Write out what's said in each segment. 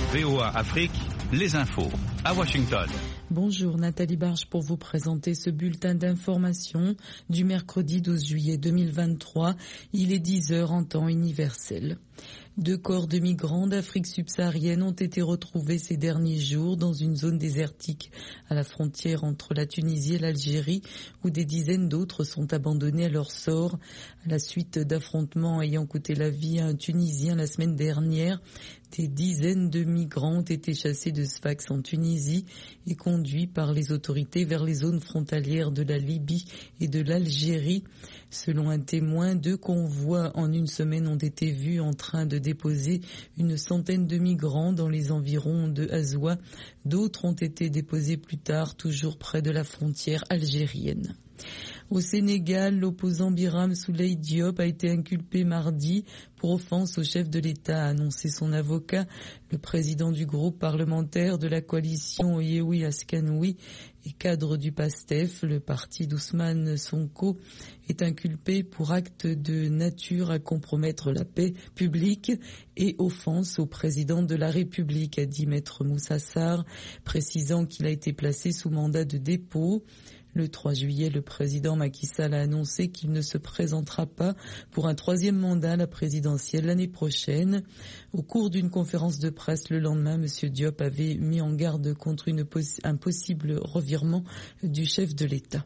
VOA Afrique, les infos à Washington. Bonjour, Nathalie Barge pour vous présenter ce bulletin d'information du mercredi 12 juillet 2023. Il est 10h en temps universel. 2 corps de migrants d'Afrique subsaharienne ont été retrouvés ces derniers jours dans une zone désertique à la frontière entre la Tunisie et l'Algérie, où des dizaines d'autres sont abandonnés à leur sort. À la suite d'affrontements ayant coûté la vie à un Tunisien la semaine dernière, des dizaines de migrants ont été chassés de Sfax en Tunisie et conduits par les autorités vers les zones frontalières de la Libye et de l'Algérie. Selon un témoin, 2 convois en une semaine ont été vus en train de déposer une centaine de migrants dans les environs de Azwa. D'autres ont été déposés plus tard, toujours près de la frontière algérienne. Au Sénégal, l'opposant Birame Souleye Diop a été inculpé mardi pour offense au chef de l'État, a annoncé son avocat. Le président du groupe parlementaire de la coalition Yewwi Askanoui et cadre du PASTEF, le parti d'Ousmane Sonko, est inculpé pour acte de nature à compromettre la paix publique et offense au président de la République, a dit Maître Moussa Sarr, précisant qu'il a été placé sous mandat de dépôt. Le 3 juillet, le président Macky Sall a annoncé qu'il ne se présentera pas pour un 3e mandat à la présidentielle l'année prochaine. Au cours d'une conférence de presse le lendemain, M. Diop avait mis en garde contre un possible revirement du chef de l'État.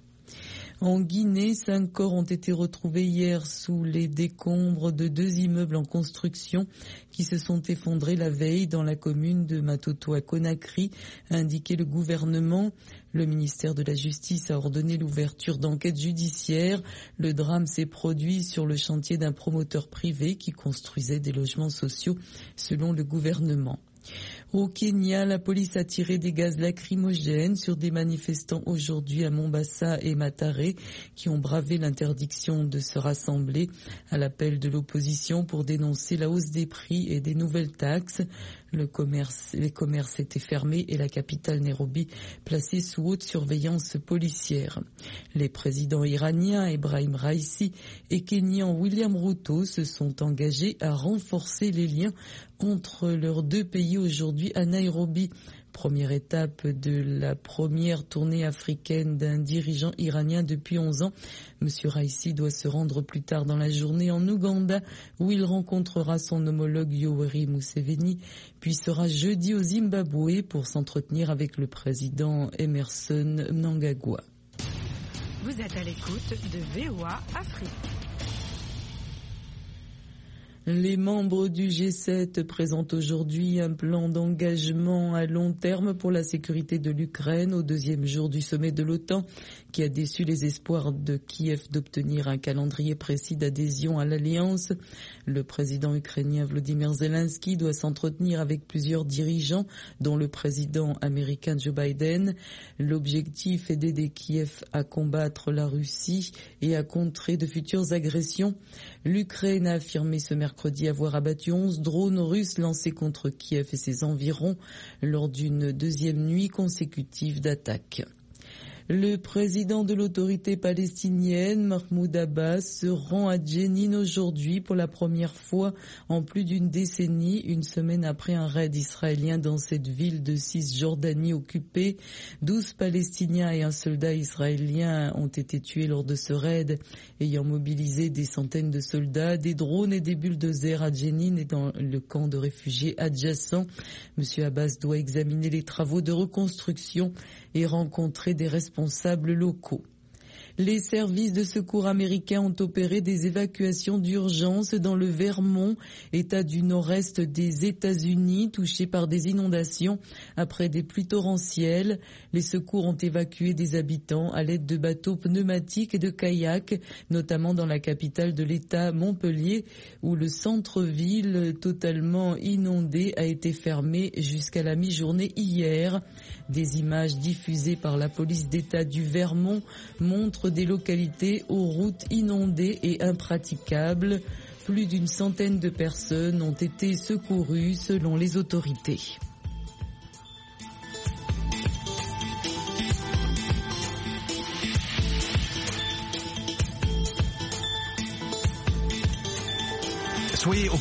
En Guinée, 5 corps ont été retrouvés hier sous les décombres de 2 immeubles en construction qui se sont effondrés la veille dans la commune de Matoto à Conakry, a indiqué le gouvernement. Le ministère de la Justice a ordonné l'ouverture d'enquêtes judiciaires. Le drame s'est produit sur le chantier d'un promoteur privé qui construisait des logements sociaux, selon le gouvernement. Au Kenya, la police a tiré des gaz lacrymogènes sur des manifestants aujourd'hui à Mombasa et Mathare qui ont bravé l'interdiction de se rassembler à l'appel de l'opposition pour dénoncer la hausse des prix et des nouvelles taxes. Les commerces étaient fermés et la capitale Nairobi placée sous haute surveillance policière. Les présidents iraniens Ebrahim Raisi et kenyan William Ruto se sont engagés à renforcer les liens entre leurs 2 pays aujourd'hui à Nairobi. Première étape de la première tournée africaine d'un dirigeant iranien depuis 11 ans. Monsieur Raisi doit se rendre plus tard dans la journée en Ouganda où il rencontrera son homologue Yoweri Museveni, puis sera jeudi au Zimbabwe pour s'entretenir avec le président Emerson Mnangagwa. Vous êtes à l'écoute de VOA Afrique. Les membres du G7 présentent aujourd'hui un plan d'engagement à long terme pour la sécurité de l'Ukraine au 2e jour du sommet de l'OTAN qui a déçu les espoirs de Kiev d'obtenir un calendrier précis d'adhésion à l'Alliance. Le président ukrainien Volodymyr Zelensky doit s'entretenir avec plusieurs dirigeants, dont le président américain Joe Biden. L'objectif est d'aider Kiev à combattre la Russie et à contrer de futures agressions. L'Ukraine a affirmé ce mercredi avoir abattu 11 drones russes lancés contre Kiev et ses environs lors d'une 2e nuit consécutive d'attaques. Le président de l'autorité palestinienne, Mahmoud Abbas, se rend à Jenin aujourd'hui pour la première fois en plus d'une décennie, une semaine après un raid israélien dans cette ville de Cisjordanie occupée. 12 Palestiniens et un soldat israélien ont été tués lors de ce raid, ayant mobilisé des centaines de soldats, des drones et des bulldozers à Jenin et dans le camp de réfugiés adjacent. Monsieur Abbas doit examiner les travaux de reconstruction et rencontrer des responsables locaux. Les services de secours américains ont opéré des évacuations d'urgence dans le Vermont, état du nord-est des États-Unis, touché par des inondations après des pluies torrentielles. Les secours ont évacué des habitants à l'aide de bateaux pneumatiques et de kayaks, notamment dans la capitale de l'État, Montpellier, où le centre-ville totalement inondé a été fermé jusqu'à la mi-journée hier. Des images diffusées par la police d'État du Vermont montrent des localités aux routes inondées et impraticables. Plus d'une centaine de personnes ont été secourues selon les autorités. Soyez au